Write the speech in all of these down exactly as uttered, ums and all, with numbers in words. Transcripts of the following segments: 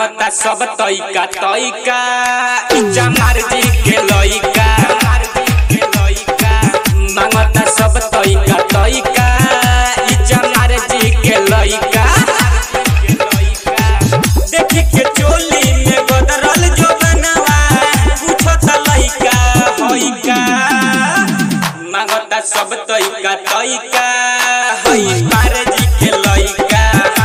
मांगता सब तइका तइका इच्छा मर्जी के लइका मांगता सब तइका तइका इच्छा मर्जी के लइका देखी के चोली में गदरल जो बनवा पूछो त लइका होइका मांगता सब तइका तइका हई मर्जी के लइका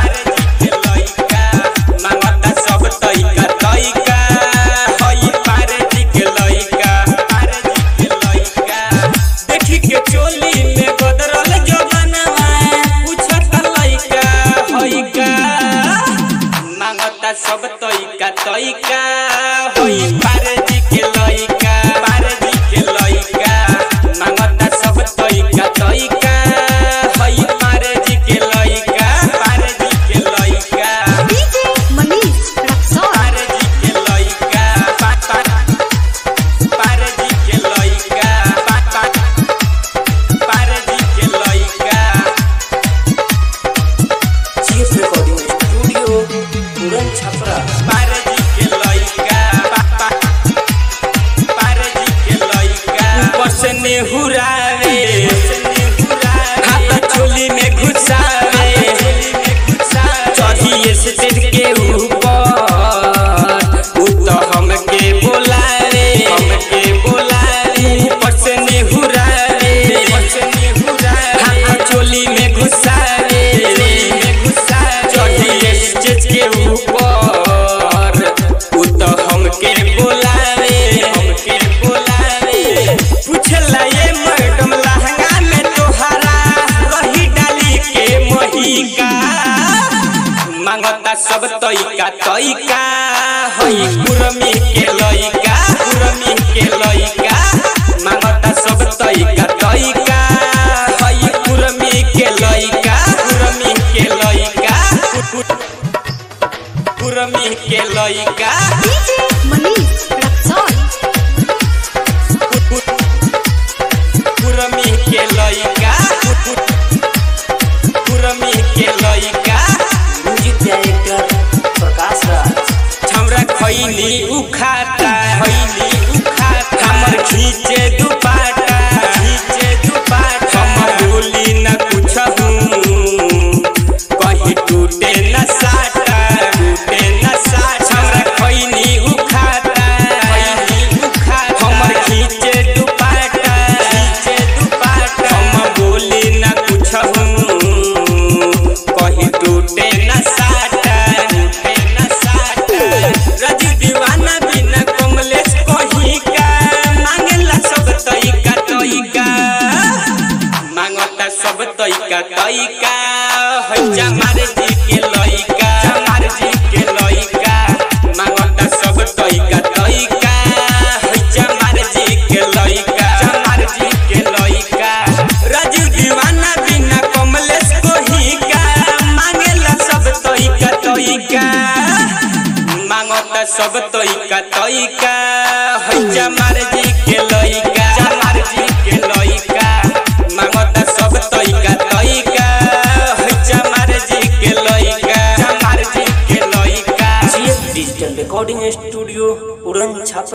सब तइका तइका होई पारजी के लइका पारजी के लइका मांगता सब तइका तइका होई पारजी के लइका पारजी के लइका डीजे मनीष रक्सौल पारजी के लइका पारजी के लइका पारजी के लइका चीफ रिकॉर्डिंग स्टूडियो पूरन छपरा पारजी के लइका पारजी के लइका ऊपर से नेहुरावे हाथ चोली में घुसावे चढ़िए स्टेज के ऊपर उ तो हमके बोलावे हमके बोलावे ऊपर से नेहुरावे हाथ चोली में घुसावे चढ़िए स्टेज के ऊपर हमके बोलावे हमके बोलावे पूछला ये मैडम लहंगा में तोहरा रही डाली के महिका मांगता सब तइका तइका हई कुरमी के लइका कुरमी के लइका मांगता सब तइका तइका हई कुरमी के लइका कुरमी के लइका कुरमी के लइका डीजे मनीष रक्सौल कुरमी के लइका कुरमी के लइका म्यूजिक डायरेक्टर प्रकाश राज हमरा खैनी उखाता खैनी उखाता हमर खींचे दुपाटा खींचे दुपाटा हम बोली न कुछ हूं कहीं टूटे न साटा टूटे न साटा हमरा खैनी उखाता खैनी उखाता हमर खींचे दुपाटा खींचे दुपाटा हम बोली न कुछ हूं कहीं टूटे न साटा टूटे न साटा राजू दीवाना बिना कमलेश कहीं का मांगला सब तइका तइका मांगता सब तइका तइका हई मर्जी के लइका मर्जी के लइका मांगता सब तइका तइका हई मर्जी के लइका मर्जी के लइका राजू दीवाना बिना कमलेश कोही का मांगला सब तइका तइका मांगता सब तइका तइका हई मर्जी के लइका मर्जी के लइका मांगता सब तइका तइका हई मर्जी के लइका मर्जी के लइका डिजिटल रिकॉर्डिंग स्टूडियो पूरन छपरा।